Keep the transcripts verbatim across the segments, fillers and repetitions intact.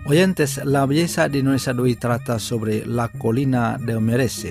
Oyentes, la belleza de Indonesia de hoy trata sobre la colina de Merese.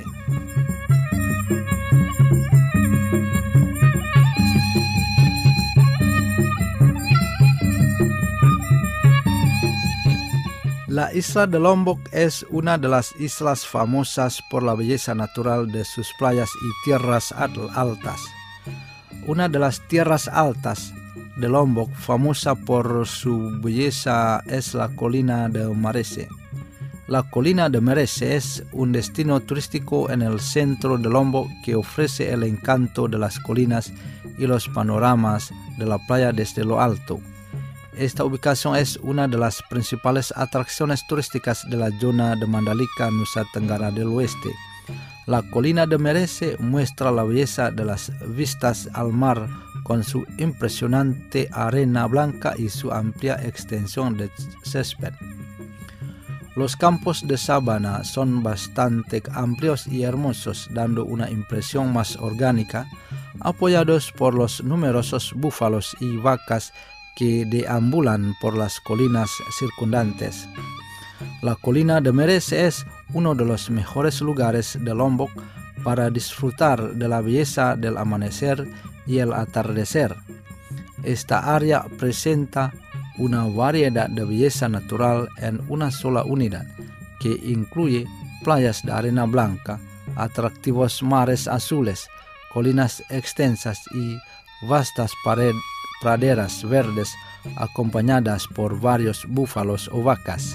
La isla de Lombok es una de las islas famosas por la belleza natural de sus playas y tierras altas. Una de las tierras altas de Lombok, famosa por su belleza, es la colina de Merese. La colina de Merese es un destino turístico en el centro de Lombok que ofrece el encanto de las colinas y los panoramas de la playa desde lo alto. Esta ubicación es una de las principales atracciones turísticas de la zona de Mandalika, Nusa Tenggara del Oeste. La colina de Merese muestra la belleza de las vistas al mar con su impresionante arena blanca y su amplia extensión de césped. Los campos de sabana son bastante amplios y hermosos, dando una impresión más orgánica, apoyados por los numerosos búfalos y vacas que deambulan por las colinas circundantes. La colina de Merese es uno de los mejores lugares de Lombok para disfrutar de la belleza del amanecer y el atardecer. Esta área presenta una variedad de belleza natural en una sola unidad, que incluye playas de arena blanca, atractivos mares azules, colinas extensas y vastas paredes praderas verdes acompañadas por varios búfalos o vacas.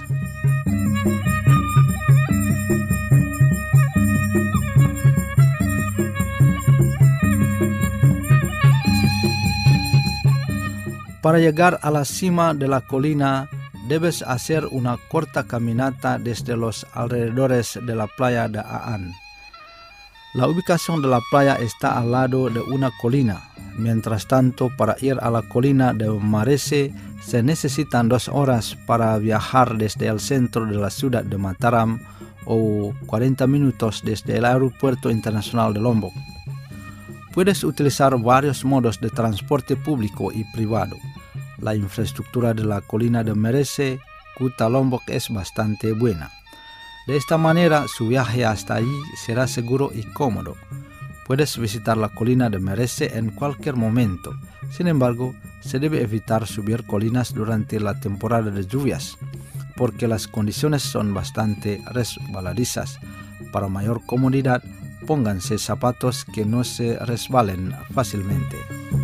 Para llegar a la cima de la colina, debes hacer una corta caminata desde los alrededores de la playa de Aan. La ubicación de la playa está al lado de una colina. Mientras tanto, para ir a la colina de Merese se necesitan dos horas para viajar desde el centro de la ciudad de Mataram o cuarenta minutos desde el aeropuerto internacional de Lombok. Puedes utilizar varios modos de transporte público y privado. La infraestructura de la colina de Merese, Kuta Lombok, es bastante buena. De esta manera, su viaje hasta allí será seguro y cómodo. Puedes visitar la colina de Merese en cualquier momento. Sin embargo, se debe evitar subir colinas durante la temporada de lluvias, porque las condiciones son bastante resbaladizas. Para mayor comodidad, pónganse zapatos que no se resbalen fácilmente.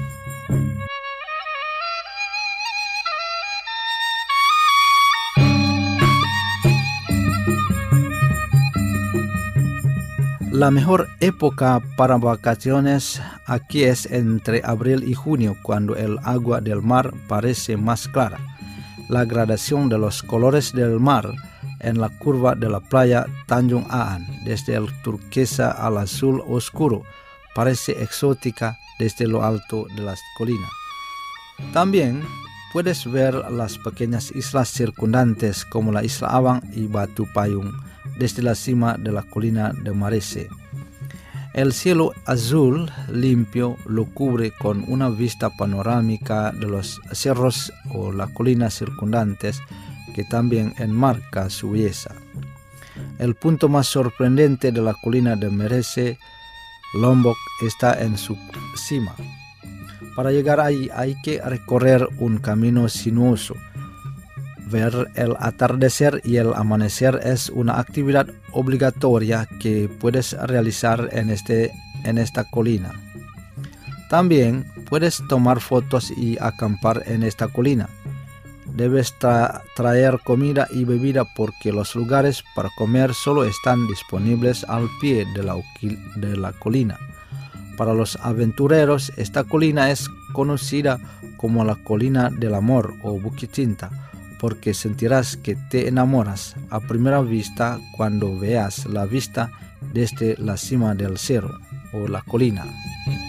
La mejor época para vacaciones aquí es entre abril y junio, cuando el agua del mar parece más clara. La gradación de los colores del mar en la curva de la playa Tanjung Aan, desde el turquesa al azul oscuro, parece exótica desde lo alto de las colinas. También puedes ver las pequeñas islas circundantes como la isla Awang y Batu Payung desde la cima de la colina de Merese. El cielo azul limpio lo cubre con una vista panorámica de los cerros o las colinas circundantes que también enmarca su belleza. El punto más sorprendente de la colina de Merese, Lombok, está en su cima. Para llegar ahí hay que recorrer un camino sinuoso. Ver el atardecer y el amanecer es una actividad obligatoria que puedes realizar en, este, en esta colina. También puedes tomar fotos y acampar en esta colina. Debes tra- traer comida y bebida porque los lugares para comer solo están disponibles al pie de la, de la colina. Para los aventureros, esta colina es conocida como la colina del amor o Bukit Cinta, porque sentirás que te enamoras a primera vista cuando veas la vista desde la cima del cerro o la colina.